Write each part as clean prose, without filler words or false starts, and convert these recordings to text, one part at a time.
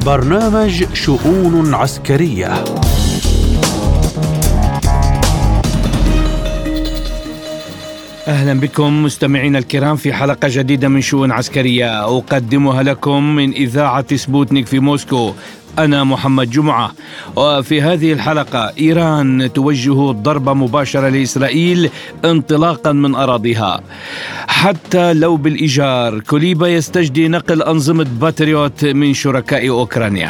برنامج شؤون عسكرية. أهلا بكم مستمعينا الكرام في حلقة جديدة من شؤون عسكرية أقدمها لكم من إذاعة سبوتنيك في موسكو. أنا محمد جمعة. وفي هذه الحلقة إيران توجه ضربة مباشرة لإسرائيل انطلاقا من أراضيها حتى لو بالإيجار. كوليبا يستجدي نقل أنظمة باتريوت من شركاء أوكرانيا.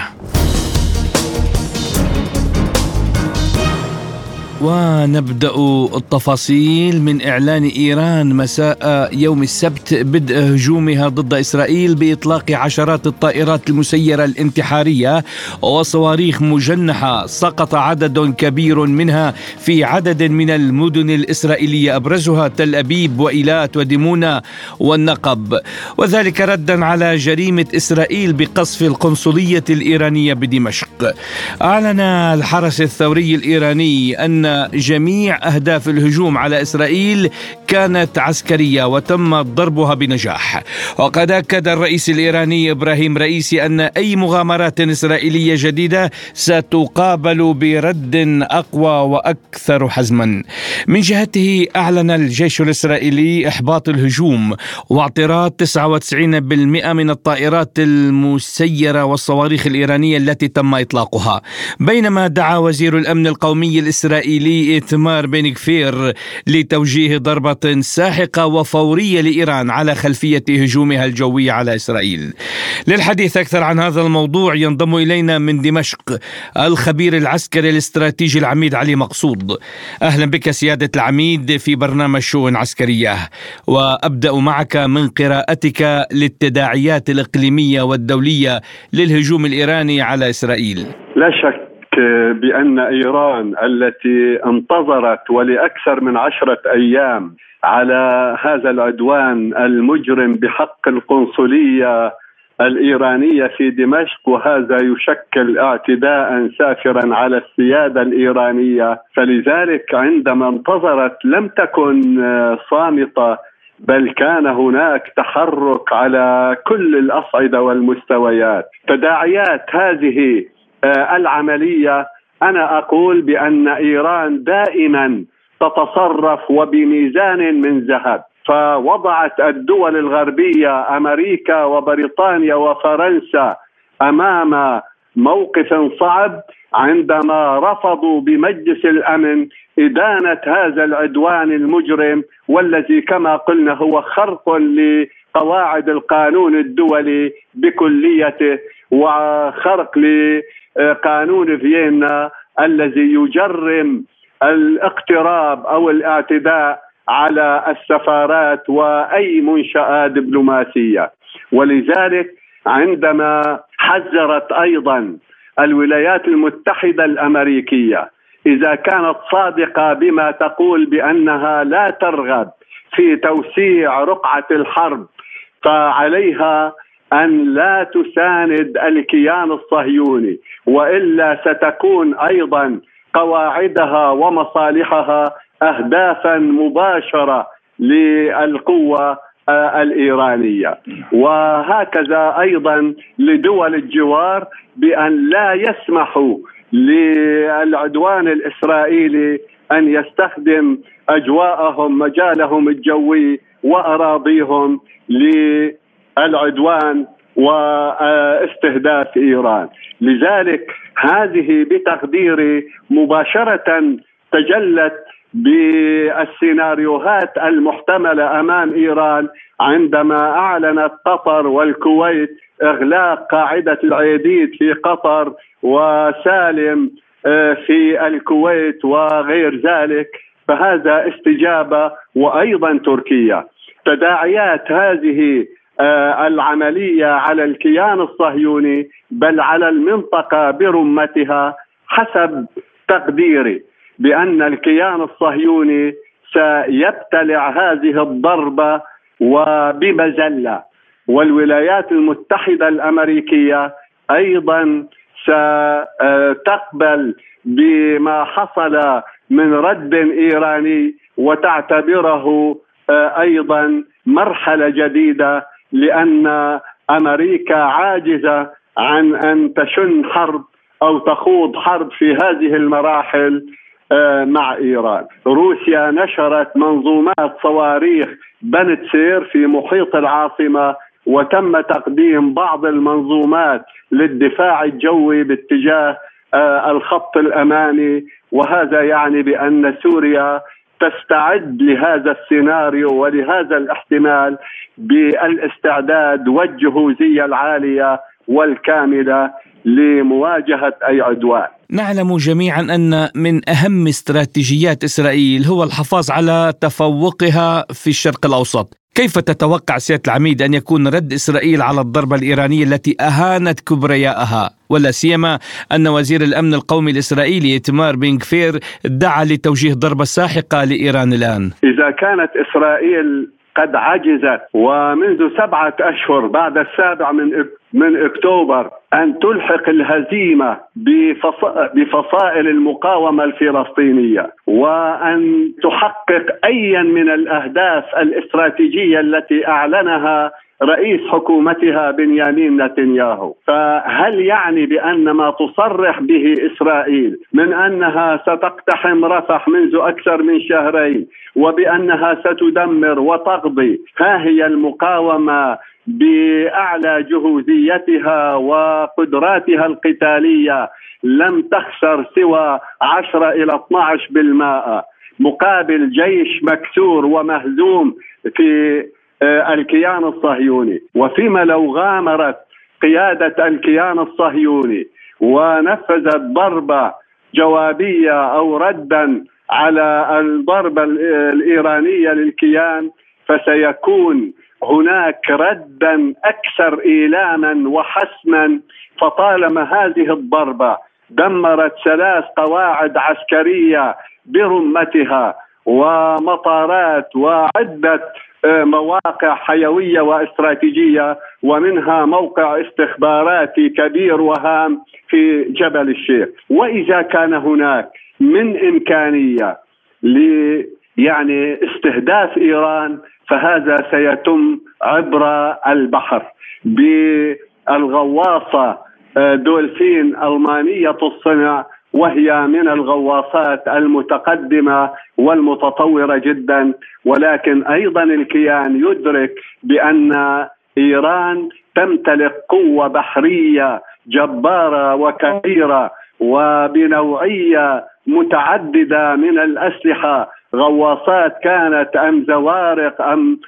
ونبدأ التفاصيل من إعلان إيران مساء يوم السبت بدء هجومها ضد إسرائيل بإطلاق عشرات الطائرات المسيرة الانتحارية وصواريخ مجنحة. سقط عدد كبير منها في عدد من المدن الإسرائيلية أبرزها تل أبيب وإيلات ودمونة والنقب، وذلك ردا على جريمة إسرائيل بقصف القنصلية الإيرانية بدمشق. أعلن الحرس الثوري الإيراني أن جميع أهداف الهجوم على إسرائيل كانت عسكرية وتم ضربها بنجاح. وقد أكد الرئيس الإيراني إبراهيم رئيسي أن أي مغامرات إسرائيلية جديدة ستقابل برد أقوى وأكثر حزما. من جهته أعلن الجيش الإسرائيلي إحباط الهجوم واعتراض 99% من الطائرات المسيرة والصواريخ الإيرانية التي تم إطلاقها، بينما دعا وزير الأمن القومي الإسرائيلي إيتمار بن غفير لتوجيه ضربة ساحقة وفورية لإيران على خلفية هجومها الجوي على إسرائيل. للحديث أكثر عن هذا الموضوع ينضم إلينا من دمشق الخبير العسكري الاستراتيجي العميد علي مقصود. أهلا بك سيادة العميد في برنامج شؤون عسكرية، وأبدأ معك من قراءتك للتداعيات الإقليمية والدولية للهجوم الإيراني على إسرائيل. لا شك بأن إيران التي انتظرت ولأكثر من 10 أيام على هذا العدوان المجرم بحق القنصلية الإيرانية في دمشق، وهذا يشكل اعتداء سافرا على السيادة الإيرانية، فلذلك عندما انتظرت لم تكن صامتة، بل كان هناك تحرك على كل الأصعدة والمستويات. تداعيات هذه العملية أنا أقول بأن إيران دائما تتصرف وبميزان من ذهب، فوضعت الدول الغربية أمريكا وبريطانيا وفرنسا أمام موقف صعب عندما رفضوا بمجلس الأمن إدانة هذا العدوان المجرم، والذي كما قلنا هو خرق لقواعد القانون الدولي بكليته وخرق لقانون فيينا الذي يجرم الاقتراب أو الاعتداء على السفارات وأي منشآت دبلوماسية. ولذلك عندما حذرت أيضا الولايات المتحدة الأمريكية إذا كانت صادقة بما تقول بأنها لا ترغب في توسيع رقعة الحرب، فعليها أن لا تساند الكيان الصهيوني، وإلا ستكون أيضا قواعدها ومصالحها أهدافا مباشرة للقوة الإيرانية. وهكذا أيضا لدول الجوار بأن لا يسمحوا للعدوان الإسرائيلي أن يستخدم أجواءهم مجالهم الجوي وأراضيهم للعدوان واستهداف إيران. لذلك هذه بتقديري مباشرة تجلت بالسيناريوهات المحتملة أمام إيران عندما أعلنت قطر والكويت إغلاق قاعدة العيديد في قطر وسالم في الكويت وغير ذلك، فهذا استجابة. وأيضا تركيا. تداعيات هذه العملية على الكيان الصهيوني بل على المنطقة برمتها حسب تقديري بأن الكيان الصهيوني سيبتلع هذه الضربة وبمذلة، والولايات المتحدة الأمريكية أيضا ستقبل بما حصل من رد إيراني وتعتبره أيضا مرحلة جديدة، لأن أمريكا عاجزة عن أن تشن حرب أو تخوض حرب في هذه المراحل مع إيران. روسيا نشرت منظومات صواريخ بنتسير في محيط العاصمة، وتم تقديم بعض المنظومات للدفاع الجوي باتجاه الخط الأمامي، وهذا يعني بأن سوريا تستعد لهذا السيناريو ولهذا الاحتمال بالاستعداد والجهوزية العالية والكاملة لمواجهة أي عدوان. نعلم جميعا أن من أهم استراتيجيات إسرائيل هو الحفاظ على تفوقها في الشرق الأوسط. كيف تتوقع سيادة العميد أن يكون رد إسرائيل على الضربة الإيرانية التي أهانت كبرياءها، ولا سيما أن وزير الأمن القومي الإسرائيلي إيتمار بن غفير دعا لتوجيه ضربة ساحقة لإيران الآن؟ إذا كانت إسرائيل قد عجزت ومنذ 7 أشهر بعد 7 من أكتوبر أن تلحق الهزيمة بفصائل المقاومة الفلسطينية وأن تحقق أي من الأهداف الاستراتيجية التي أعلنها رئيس حكومتها بنيامين نتنياهو، فهل يعني بأن ما تصرح به إسرائيل من أنها ستقتحم رفح منذ أكثر من 2 شهر وبأنها ستدمر وتقضي، ها هي المقاومة بأعلى جهوزيتها وقدراتها القتالية لم تخسر سوى 10 إلى 12% مقابل جيش مكسور ومهزوم في الكيان الصهيوني. وفيما لو غامرت قيادة الكيان الصهيوني ونفذت ضربة جوابية أو ردا على الضربة الإيرانية للكيان، فسيكون هناك ردا أكثر إيلاما وحسما. فطالما هذه الضربة دمرت 3 قواعد عسكرية برمتها ومطارات وعدة مواقع حيوية واستراتيجية، ومنها موقع استخباراتي كبير وهام في جبل الشيخ، وإذا كان هناك من إمكانية يعني استهداف إيران فهذا سيتم عبر البحر بالغواصة دولفين ألمانية الصنع، وهي من الغواصات المتقدمة والمتطورة جدا. ولكن أيضا الكيان يدرك بأن إيران تمتلك قوة بحرية جبارة وكبيرة وبنوعية متعددة من الأسلحة، غواصات كانت أم زوارق أم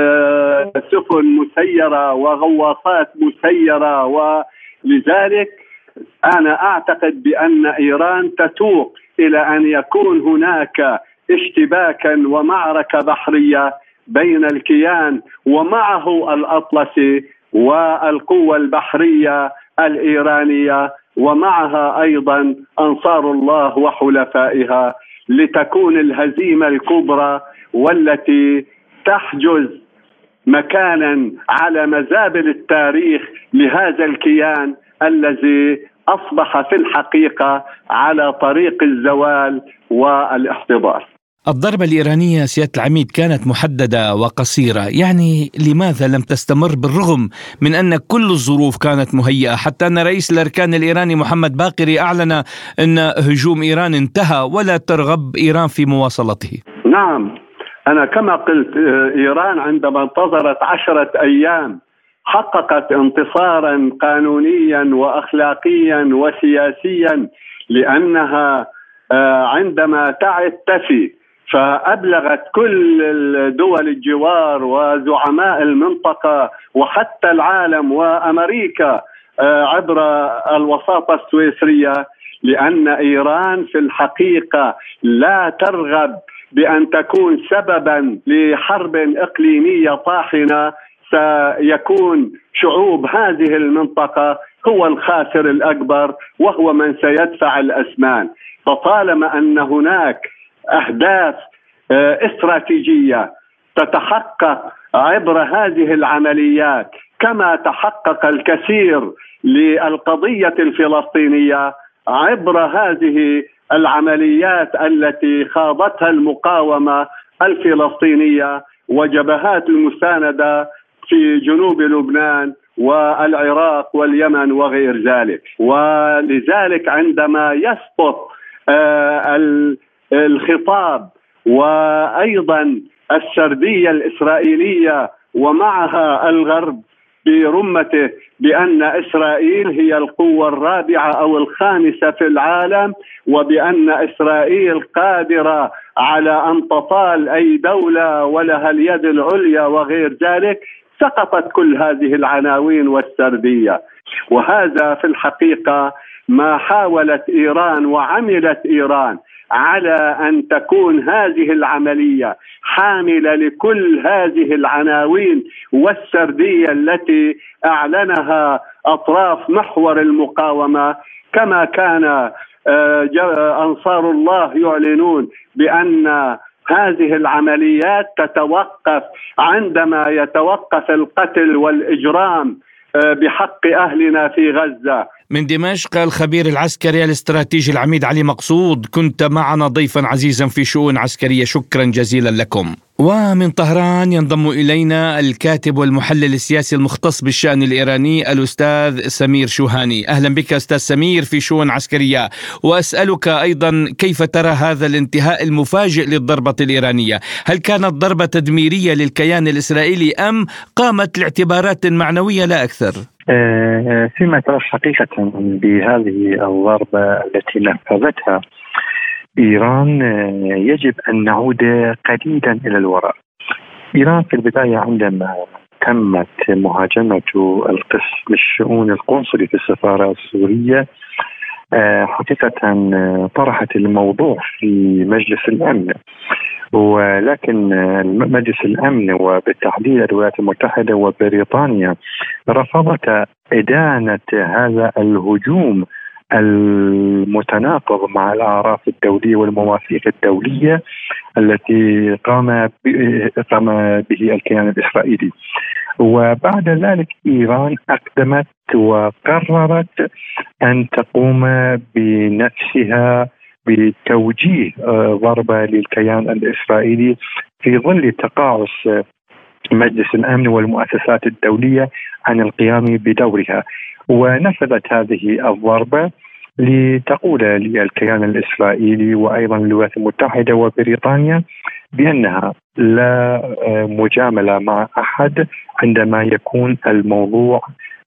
سفن مسيرة وغواصات مسيرة. ولذلك أنا أعتقد بأن إيران تتوق إلى أن يكون هناك اشتباكا ومعركة بحرية بين الكيان ومعه الأطلسي والقوة البحرية الإيرانية ومعها أيضا أنصار الله وحلفائها، لتكون الهزيمة الكبرى والتي تحجز مكانا على مزابل التاريخ لهذا الكيان الذي أصبح في الحقيقة على طريق الزوال والاحتضار. الضربة الإيرانية سيادة العميد كانت محددة وقصيرة، يعني لماذا لم تستمر بالرغم من أن كل الظروف كانت مهيئة؟ حتى أن رئيس الأركان الإيراني محمد باقري أعلن أن هجوم إيران انتهى ولا ترغب إيران في مواصلته. نعم، أنا كما قلت إيران عندما انتظرت 10 أيام حققت انتصارا قانونيا وأخلاقيا وسياسيا، لأنها عندما تفي فأبلغت كل دول الجوار وزعماء المنطقة وحتى العالم وأمريكا عبر الوساطة السويسرية، لأن إيران في الحقيقة لا ترغب بأن تكون سببا لحرب إقليمية طاحنة سيكون شعوب هذه المنطقة هو الخاسر الأكبر وهو من سيدفع الأثمان. فطالما أن هناك أهداف استراتيجية تتحقق عبر هذه العمليات كما تحقق الكثير للقضية الفلسطينية عبر هذه العمليات التي خاضتها المقاومة الفلسطينية وجبهات المساندة في جنوب لبنان والعراق واليمن وغير ذلك. ولذلك عندما يسقط الخطاب وأيضا السردية الإسرائيلية ومعها الغرب برمته بأن إسرائيل هي القوة الرابعة أو الخامسة في العالم، وبأن إسرائيل قادرة على أن تطال أي دولة ولها اليد العليا وغير ذلك، سقطت كل هذه العناوين والسردية. وهذا في الحقيقة ما حاولت إيران وعملت إيران على أن تكون هذه العملية حاملة لكل هذه العناوين والسردية التي أعلنها أطراف محور المقاومة، كما كان أنصار الله يعلنون بأن هذه العمليات تتوقف عندما يتوقف القتل والإجرام بحق أهلنا في غزة. من دمشق الخبير العسكري الاستراتيجي العميد علي مقصود، كنت معنا ضيفا عزيزا في شؤون عسكرية، شكرا جزيلا لكم. ومن طهران ينضم إلينا الكاتب والمحلل السياسي المختص بالشأن الإيراني الأستاذ سمير شوهاني. أهلا بك أستاذ سمير في شؤون عسكرية، وأسألك أيضا كيف ترى هذا الانتهاء المفاجئ للضربة الإيرانية؟ هل كانت ضربة تدميرية للكيان الإسرائيلي أم قامت لاعتبارات معنوية لا أكثر؟ فيما يتعلق حقيقة بهذه الضربة التي نفذتها إيران، يجب أن نعود قليلا إلى الوراء. إيران في البداية عندما تمت مهاجمة القسم الشؤون القنصلي في السفارة السورية، حقيقة طرحت الموضوع في مجلس الأمن، ولكن مجلس الأمن وبالتحديد الولايات المتحدة وبريطانيا رفضت إدانة هذا الهجوم المتناقض مع الأعراف الدولية والمواثيق الدولية التي قام به الكيان الإسرائيلي. وبعد ذلك إيران أقدمت وقررت أن تقوم بنفسها بتوجيه ضربة للكيان الإسرائيلي في ظل تقاعس مجلس الأمن والمؤسسات الدولية عن القيام بدورها. ونفذت هذه الضربة لتقول للكيان الإسرائيلي وأيضا الولايات المتحدة وبريطانيا بأنها لا مجاملة مع أحد عندما يكون الموضوع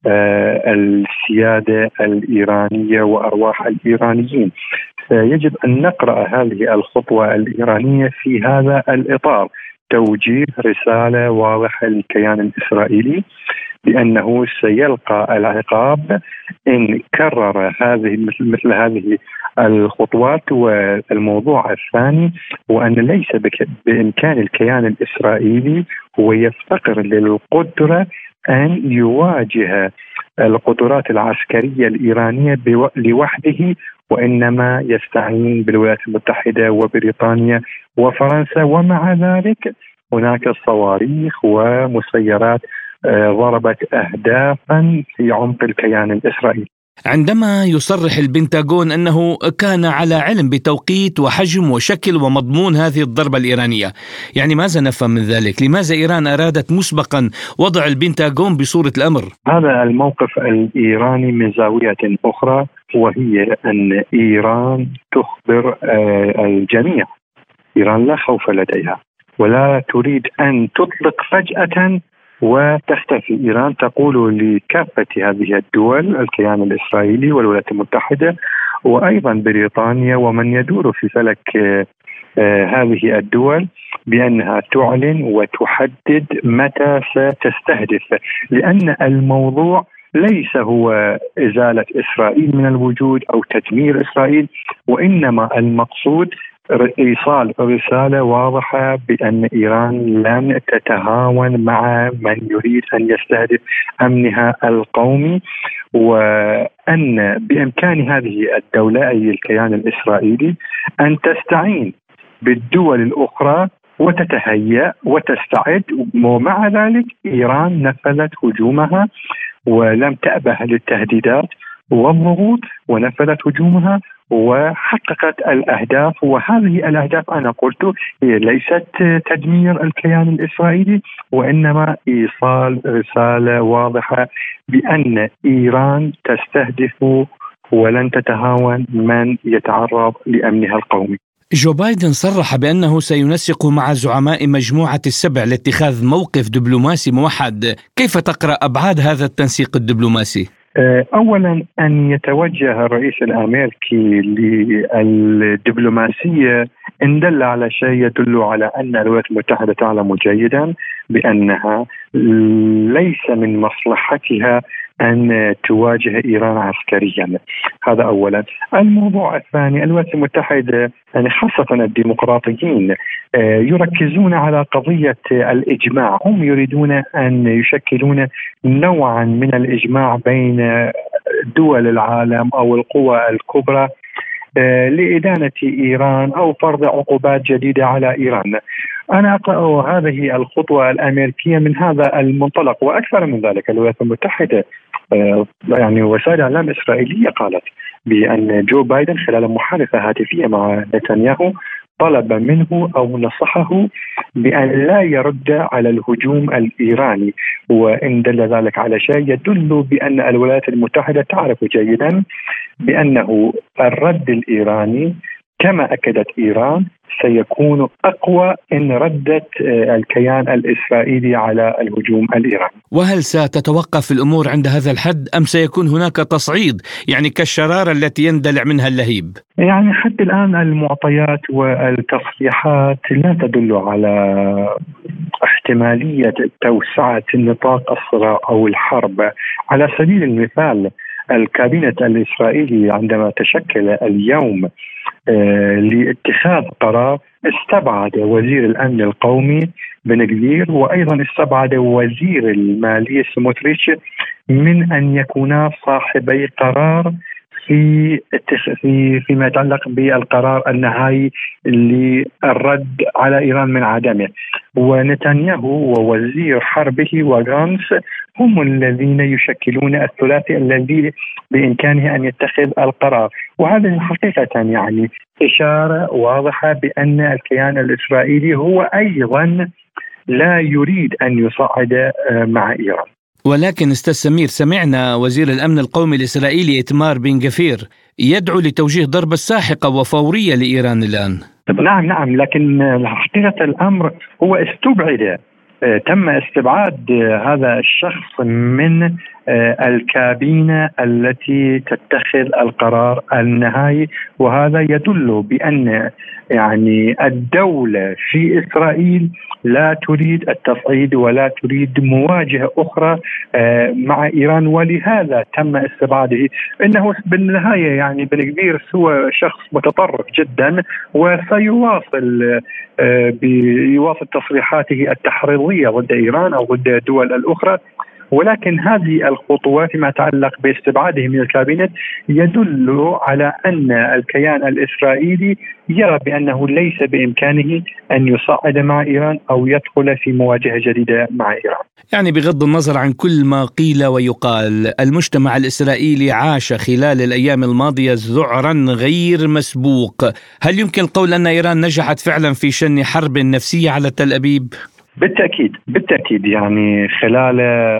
السيادة الإيرانية وأرواح الإيرانيين. يجب أن نقرأ هذه الخطوة الإيرانية في هذا الإطار، توجيه رسالة واضحة للكيان الإسرائيلي بأنه سيلقى العقاب إن كرر مثل هذه الخطوات. والموضوع الثاني هو أن ليس بإمكان الكيان الإسرائيلي هو يفتقر للقدرة أن يواجه القدرات العسكرية الإيرانية لوحده، وإنما يستعين بالولايات المتحدة وبريطانيا وفرنسا. ومع ذلك هناك صواريخ ومسيرات ضربت أهدافا في عمق الكيان الإسرائيلي. عندما يصرح البنتاغون أنه كان على علم بتوقيت وحجم وشكل ومضمون هذه الضربة الإيرانية، يعني ماذا نفهم من ذلك؟ لماذا إيران أرادت مسبقا وضع البنتاغون بصورة الأمر؟ هذا الموقف الإيراني من زاوية أخرى، وهي أن إيران تخبر الجميع. إيران لا خوف لديها ولا تريد أن تطلق فجأة وتختفي. إيران تقول لكافة هذه الدول، الكيان الإسرائيلي والولايات المتحدة وأيضا بريطانيا ومن يدور في فلك هذه الدول، بأنها تعلن وتحدد متى ستستهدف، لأن الموضوع ليس هو إزالة إسرائيل من الوجود أو تدمير إسرائيل، وإنما المقصود إيصال رسالة واضحة بأن إيران لن تتهاون مع من يريد أن يستهدف أمنها القومي، وأن بإمكان هذه الدولة أي الكيان الإسرائيلي أن تستعين بالدول الأخرى وتتهيأ وتستعد. ومع ذلك إيران نفذت هجومها ولم تأبه للتهديدات والضغوط، ونفذت هجومها وحققت الأهداف. وهذه الأهداف أنا قلت هي ليست تدمير الكيان الإسرائيلي، وإنما إيصال رسالة واضحة بأن إيران تستهدف ولن تتهاون من يتعرض لأمنها القومي. جو بايدن صرح بأنه سينسق مع زعماء مجموعة السبع لاتخاذ موقف دبلوماسي موحد. كيف تقرأ أبعاد هذا التنسيق الدبلوماسي؟ أولا أن يتوجه الرئيس الأمريكي للدبلوماسية إن دل على شيء يدل على أن الولايات المتحدة تعلم جيدا بأنها ليس من مصلحتها أن تواجه إيران عسكريا. هذا أولا. الموضوع الثاني، الولايات المتحدة يعني خاصة الديمقراطيين يركزون على قضية الإجماع. هم يريدون أن يشكلون نوعا من الإجماع بين دول العالم أو القوى الكبرى لإدانة إيران أو فرض عقوبات جديدة على إيران. أنا أقرأ هذه الخطوة الأمريكية من هذا المنطلق. وأكثر من ذلك، الولايات المتحدة يعني وسائل إعلام إسرائيلية قالت بأن جو بايدن خلال محادثة هاتفية مع نتنياهو طلب منه أو نصحه بأن لا يرد على الهجوم الإيراني. وإن دل ذلك على شيء يدل بأن الولايات المتحدة تعرف جيدا بأنه الرد الإيراني كما أكدت إيران سيكون أقوى إن ردت الكيان الإسرائيلي على الهجوم الإيراني. وهل ستتوقف الأمور عند هذا الحد أم سيكون هناك تصعيد، يعني كالشرارة التي يندلع منها اللهيب؟ يعني حتى الآن المعطيات والتصريحات لا تدل على احتمالية توسعة نطاق الصراع أو الحرب. على سبيل المثال، الكابينت الإسرائيلي عندما تشكل اليوم لاتخاذ قرار استبعد وزير الأمن القومي بن غفير، وأيضا استبعد وزير المالية سموتريتش من أن يكونا صاحبي قرار فيما يتعلق بالقرار النهائي للرد على إيران من عدمه. ونتنياهو ووزير حربه وغانس هم الذين يشكلون الثلاثي الذي بإمكانه أن يتخذ القرار. وهذا حقيقة يعني إشارة واضحة بأن الكيان الإسرائيلي هو أيضا لا يريد أن يصعد مع إيران. ولكن أستاذ سمير، سمعنا وزير الأمن القومي الإسرائيلي إتمار بن غفير يدعو لتوجيه ضربة ساحقة وفورية لإيران الآن. نعم، لكن حقيقة الأمر هو استبعد، تم استبعاد هذا الشخص من الكابينة التي تتخذ القرار النهائي. وهذا يدل بأن يعني الدولة في إسرائيل لا تريد التصعيد ولا تريد مواجهة أخرى مع إيران، ولهذا تم استبعاده. إنه بالنهاية يعني بن غفير هو شخص متطرف جدا، وسيواصل بيواصل تصريحاته التحريضية ضد إيران أو ضد الدول الأخرى. ولكن هذه الخطوات فيما يتعلق باستبعاده من الكابينت يدل على أن الكيان الإسرائيلي يرى بأنه ليس بإمكانه أن يصعد مع إيران أو يدخل في مواجهة جديدة مع إيران. يعني بغض النظر عن كل ما قيل ويقال، المجتمع الإسرائيلي عاش خلال الأيام الماضية ذعرا غير مسبوق. هل يمكن القول أن إيران نجحت فعلا في شن حرب نفسية على تل أبيب؟ بالتأكيد يعني خلال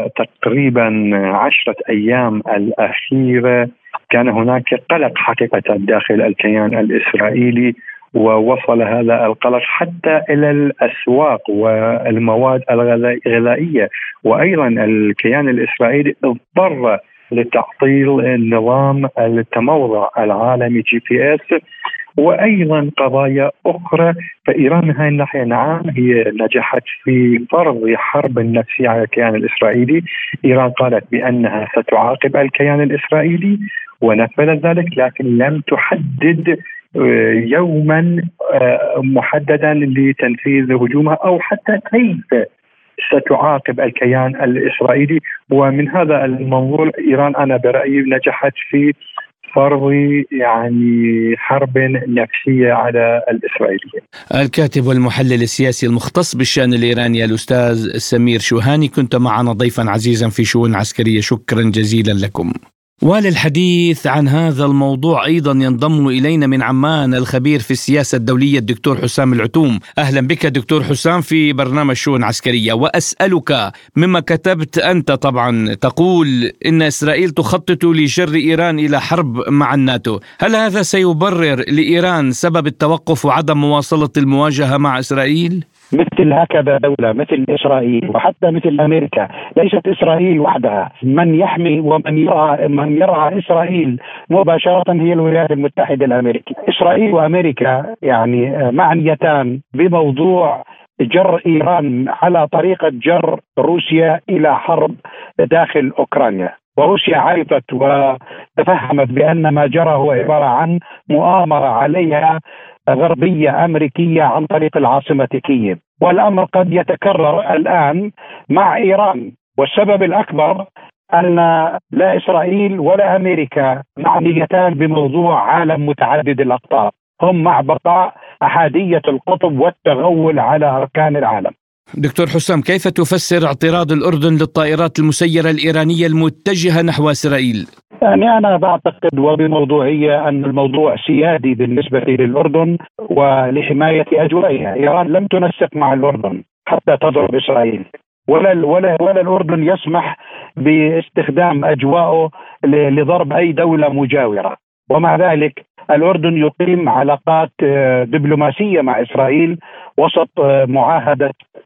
تقريبا 10 أيام الأخيرة كان هناك قلق حقيقة داخل الكيان الإسرائيلي، ووصل هذا القلق حتى إلى الأسواق والمواد الغذائية. وأيضا الكيان الإسرائيلي اضطر لتعطيل نظام التموضع العالمي GPS وأيضا قضايا أخرى. فإيران من هذه الناحية نعم هي نجحت في فرض حرب نفسية على الكيان الإسرائيلي. إيران قالت بأنها ستعاقب الكيان الإسرائيلي ونفذت ذلك، لكن لم تحدد يوما محددا لتنفيذ هجومها أو حتى كيف ستعاقب الكيان الإسرائيلي. ومن هذا المنظور إيران أنا برأيي نجحت في فرض يعني حرب نفسية على الإسرائيليين. الكاتب والمحلل السياسي المختص بالشأن الإيراني الأستاذ سمير شوهاني، كنت معنا ضيفا عزيزا في شؤون عسكرية. شكرا جزيلا لكم. وللحديث عن هذا الموضوع أيضا ينضم إلينا من عمان الخبير في السياسة الدولية الدكتور حسام العتوم. أهلا بك دكتور حسام في برنامج شؤون عسكرية. وأسألك مما كتبت أنت طبعا تقول إن إسرائيل تخطط لجر إيران إلى حرب مع الناتو، هل هذا سيبرر لإيران سبب التوقف وعدم مواصلة المواجهة مع إسرائيل؟ مثل هكذا دولة مثل إسرائيل وحتى مثل أمريكا، ليست إسرائيل وحدها، من يحمي ومن يرعى إسرائيل مباشرة هي الولايات المتحدة الأمريكية. إسرائيل وأمريكا يعني معنيتان بموضوع جر إيران على طريقة جر روسيا إلى حرب داخل أوكرانيا، وروسيا عرفت وتفهمت بأن ما جرى هو عبارة عن مؤامرة عليها غربية أمريكية عن طريق العاصمة كييف، والأمر قد يتكرر الآن مع إيران. والسبب الأكبر أن لا إسرائيل ولا أمريكا معنيتان بموضوع عالم متعدد الأقطاب، هم مع بقاء أحادية القطب والتغول على أركان العالم. دكتور حسام، كيف تفسر اعتراض الأردن للطائرات المسيرة الإيرانية المتجهة نحو إسرائيل؟ يعني أنا بعتقد وبموضوعية أن الموضوع سيادي بالنسبة للأردن ولحماية أجوائها. إيران لم تنسق مع الأردن حتى تضرب إسرائيل، ولا الأردن يسمح باستخدام أجوائه لضرب أي دولة مجاورة. ومع ذلك الأردن يقيم علاقات دبلوماسية مع إسرائيل وسط معاهدة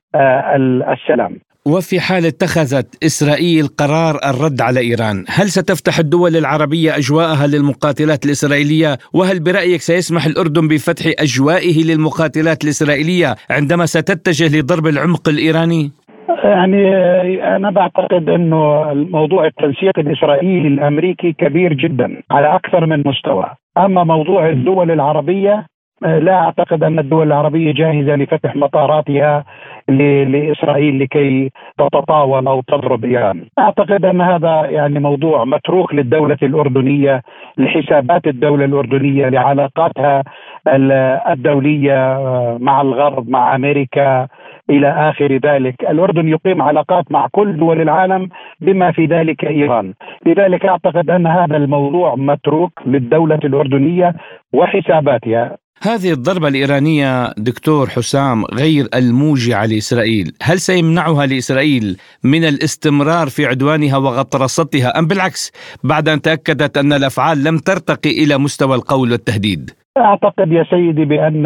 السلام. وفي حال اتخذت إسرائيل قرار الرد على إيران، هل ستفتح الدول العربية أجواءها للمقاتلات الإسرائيلية؟ وهل برأيك سيسمح الأردن بفتح أجوائه للمقاتلات الإسرائيلية عندما ستتجه لضرب العمق الإيراني؟ يعني أنا بعتقد أنه موضوع التنسيق الإسرائيلي الأمريكي كبير جدا على أكثر من مستوى. أما موضوع الدول العربية لا أعتقد أن الدول العربية جاهزة لفتح مطاراتها لإسرائيل لكي تتطاول أو تضرب إيران. أعتقد أن هذا يعني موضوع متروك للدولة الأردنية، لحسابات الدولة الأردنية، لعلاقاتها الدولية مع الغرب، مع أمريكا إلى آخر ذلك. الأردن يقيم علاقات مع كل دول العالم بما في ذلك إيران، لذلك أعتقد أن هذا الموضوع متروك للدولة الأردنية وحساباتها. هذه الضربة الإيرانية دكتور حسام غير الموجعة لإسرائيل، هل سيمنعها لإسرائيل من الاستمرار في عدوانها وغطرستها، أم بالعكس بعد أن تأكدت أن الأفعال لم ترتقي إلى مستوى القول والتهديد؟ أعتقد يا سيدي بأن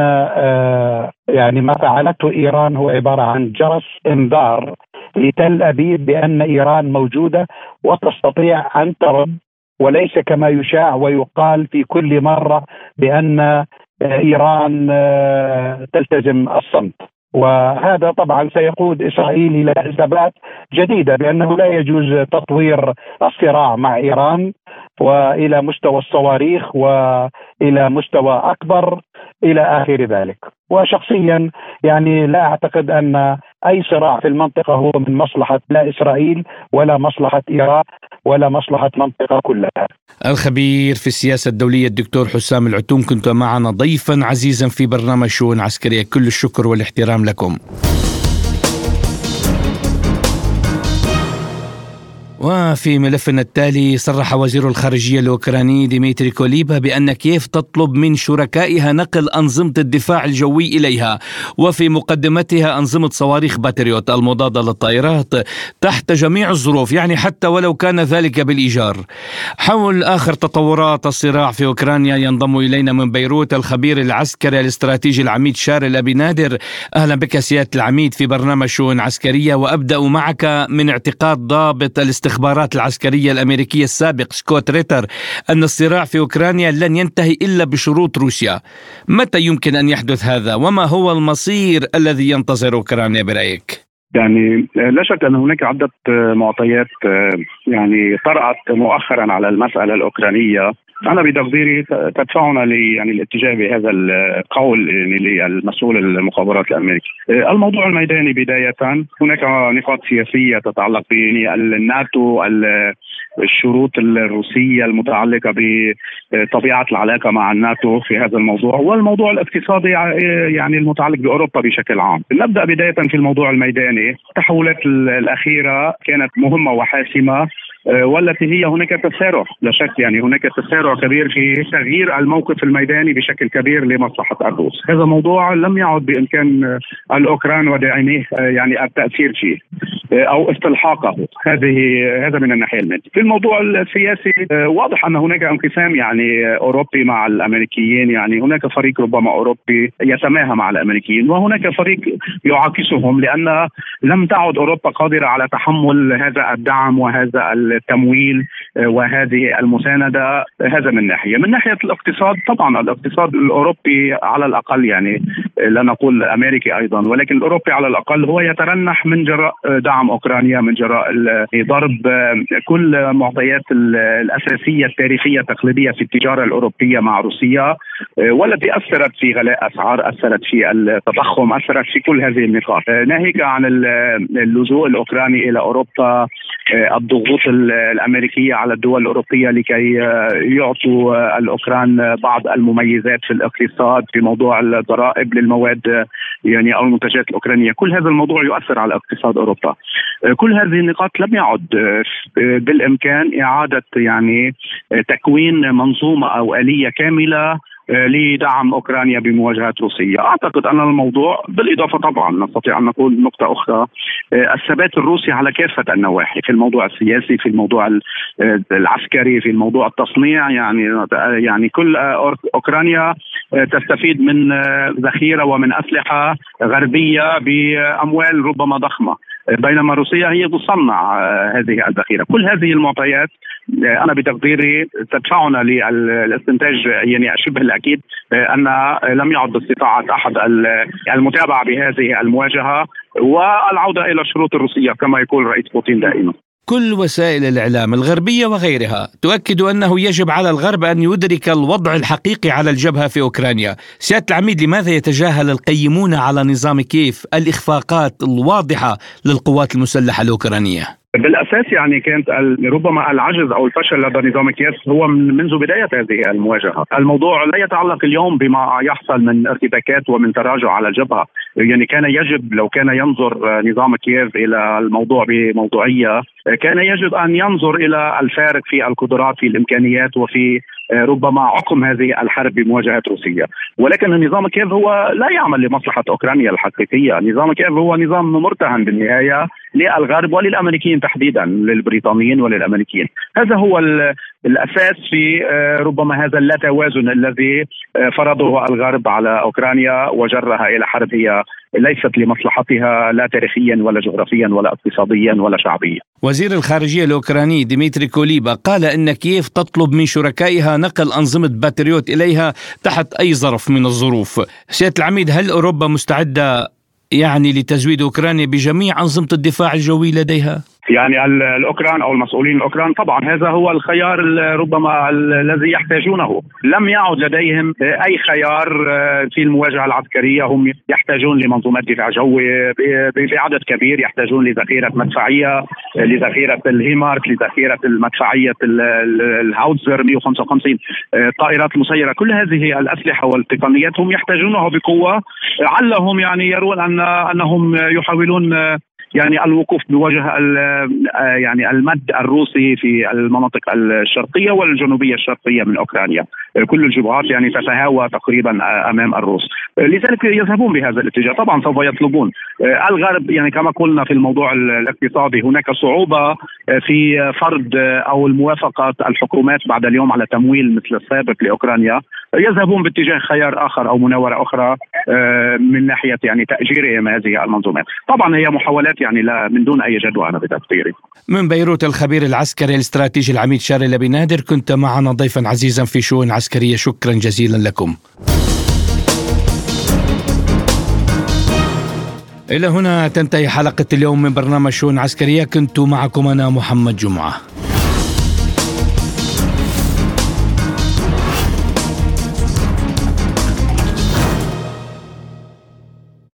يعني ما فعلته إيران هو عبارة عن جرس إنذار لتل أبيب بأن إيران موجودة وتستطيع أن ترد، وليس كما يشاع ويقال في كل مرة بأن إيران تلتزم الصمت. وهذا طبعا سيقود إسرائيل إلى حسابات جديدة بأنه لا يجوز تطوير الصراع مع إيران وإلى مستوى الصواريخ وإلى مستوى أكبر إلى آخر ذلك. وشخصيا يعني لا أعتقد أن أي صراع في المنطقة هو من مصلحة لا إسرائيل ولا مصلحة إيران ولا مصلحة منطقة كلها. الخبير في السياسة الدولية الدكتور حسام العتوم، كنت معنا ضيفا عزيزا في برنامج شؤون عسكرية، كل الشكر والاحترام لكم. وفي ملفنا التالي، صرح وزير الخارجية الأوكراني ديمتري كوليبا بأن كييف تطلب من شركائها نقل أنظمة الدفاع الجوي إليها، وفي مقدمتها أنظمة صواريخ باتريوت المضادة للطائرات تحت جميع الظروف، يعني حتى ولو كان ذلك بالإيجار. حول آخر تطورات الصراع في أوكرانيا ينضم إلينا من بيروت الخبير العسكري الاستراتيجي العميد شارل أبي نادر. أهلا بك سيادة العميد في برنامج شؤون عسكرية، وأبدأ معك من اعتقاد ضابط الاستخبارات العسكرية الأمريكية السابق سكوت ريتر أن الصراع في أوكرانيا لن ينتهي إلا بشروط روسيا. متى يمكن أن يحدث هذا، وما هو المصير الذي ينتظر أوكرانيا برأيك؟ يعني لا شك أن هناك عدة معطيات يعني طرأت مؤخرا على المسألة الأوكرانية، أنا بتقديري تدفعنا يعني الاتجاه بهذا القول يعني للمسؤول المخابرات الأمريكي. الموضوع الميداني بداية، هناك نقاط سياسية تتعلق بالناتو، الشروط الروسية المتعلقة بطبيعة العلاقة مع الناتو في هذا الموضوع، والموضوع الاقتصادي يعني المتعلق بأوروبا بشكل عام. نبدأ بداية في الموضوع الميداني. التحولات الأخيرة كانت مهمة وحاسمة والتي هي هناك تسارع، لا شك يعني هناك تسارع كبير في تغيير الموقف الميداني بشكل كبير لمصلحة الروس. هذا موضوع لم يعد بإمكان الأوكران وداعميه يعني التأثير فيه أو استلحاقه. هذا من الناحية المادية. في الموضوع السياسي واضح أن هناك انقسام يعني أوروبي مع الأمريكيين، يعني هناك فريق ربما أوروبي يتماهى مع الأمريكيين وهناك فريق يعاكسهم، لأن لم تعد أوروبا قادرة على تحمل هذا الدعم وهذا التمويل وهذه المساندة. هذا من ناحية. من ناحية الاقتصاد، طبعا الاقتصاد الأوروبي على الأقل، يعني لا نقول الأمريكي أيضا، ولكن الأوروبي على الأقل هو يترنح من جراء دعم أوكرانيا، من جراء ضرب كل معطيات الأساسية التاريخية التقليدية في التجارة الأوروبية مع روسيا، والتي أثرت في غلاء أسعار، أثرت في التضخم، أثرت في كل هذه النقاط. ناهيك عن اللجوء الأوكراني إلى أوروبا، الضغوط الأمريكية على الدول الأوروبية لكي يعطوا الأوكران بعض المميزات في الاقتصاد في موضوع الضرائب للمواد يعني أو المنتجات الأوكرانية. كل هذا الموضوع يؤثر على اقتصاد أوروبا. كل هذه النقاط لم يعد بالإمكان إعادة يعني تكوين منظومة أو آلية كاملة لدعم أوكرانيا بمواجهة روسيا. أعتقد أن الموضوع، بالإضافة طبعا نستطيع أن نقول نقطة أخرى، الثبات الروسي على كافة النواحي، في الموضوع السياسي، في الموضوع العسكري، في الموضوع التصنيع. يعني كل أوكرانيا تستفيد من ذخيرة ومن أسلحة غربية بأموال ربما ضخمة، بينما روسيا هي تصنع هذه الذخيرة. كل هذه المعطيات أنا بتقديري تدفعنا للاستنتاج يعني شبه الأكيد أن لم يعد باستطاعة أحد المتابعة بهذه المواجهة والعودة إلى الشروط الروسية كما يقول الرئيس بوتين دائما. كل وسائل الإعلام الغربية وغيرها تؤكد أنه يجب على الغرب أن يدرك الوضع الحقيقي على الجبهة في أوكرانيا. سيادة العميد، لماذا يتجاهل القيمون على نظام كييف الإخفاقات الواضحة للقوات المسلحة الأوكرانية؟ بالأساس يعني كانت ربما العجز أو الفشل لدى نظام كييف هو منذ بداية هذه المواجهة. الموضوع لا يتعلق اليوم بما يحصل من ارتباكات ومن تراجع على الجبهة. يعني كان يجب، لو كان ينظر نظام كييف إلى الموضوع بموضوعية، كان يجب أن ينظر إلى الفارق في القدرات، في الإمكانيات، وفي ربما عقم هذه الحرب بمواجهة روسيا. ولكن النظام كييف هو لا يعمل لمصلحة أوكرانيا الحقيقية. نظام كييف هو نظام مرتهن بالنهاية للغرب وللأمريكيين تحديدا، للبريطانيين وللأمريكيين. هذا هو الأساس في ربما هذا اللا توازن الذي فرضه الغرب على أوكرانيا وجرها إلى حرب هي ليست لمصلحتها لا تاريخيا ولا جغرافيا ولا اقتصاديا ولا شعبيا. وزير الخارجية الأوكراني ديمتري كوليبا قال إن كييف تطلب من شركائها نقل أنظمة باتريوت إليها تحت أي ظرف من الظروف. سيادة العميد، هل أوروبا مستعدة يعني لتزويد أوكرانيا بجميع أنظمة الدفاع الجوي لديها؟ يعني الأوكران أو المسؤولين الأوكران طبعا هذا هو الخيار ربما الذي يحتاجونه. لم يعد لديهم أي خيار في المواجهة العسكرية. هم يحتاجون لمنظومات دفاع جوي بعدد كبير، يحتاجون لذخيرة مدفعية، لذخيرة الهيمارك، لذخيرة المدفعية الهاوتزر 155، طائرات مسيرة. كل هذه الأسلحة والتقنيات هم يحتاجونها بقوة. علهم يعني يرون أنهم يحاولون يعني الوقوف بوجه يعني المد الروسي في المناطق الشرقية والجنوبية الشرقية من أوكرانيا. كل الجبهات يعني تتهاوى تقريبا أمام الروس، لذلك يذهبون بهذا الاتجاه. طبعا سوف يطلبون الغرب، يعني كما قلنا في الموضوع الاقتصادي هناك صعوبة في فرض أو الموافقة الحكومات بعد اليوم على تمويل مثل السابق لأوكرانيا. يذهبون باتجاه خيار آخر أو مناورة أخرى من ناحية يعني تأجيرهم هذه المنظومات. طبعا هي محاولات يعني لا من دون أي جدوى أنا بتقديري. من بيروت الخبير العسكري الاستراتيجي العميد شارل بنادر، كنت معنا ضيفا عزيزا في شؤون عسكرية. شكرا جزيلا لكم. إلى هنا تنتهي حلقة اليوم من برنامج شؤون عسكرية. كنت معكم أنا محمد جمعة.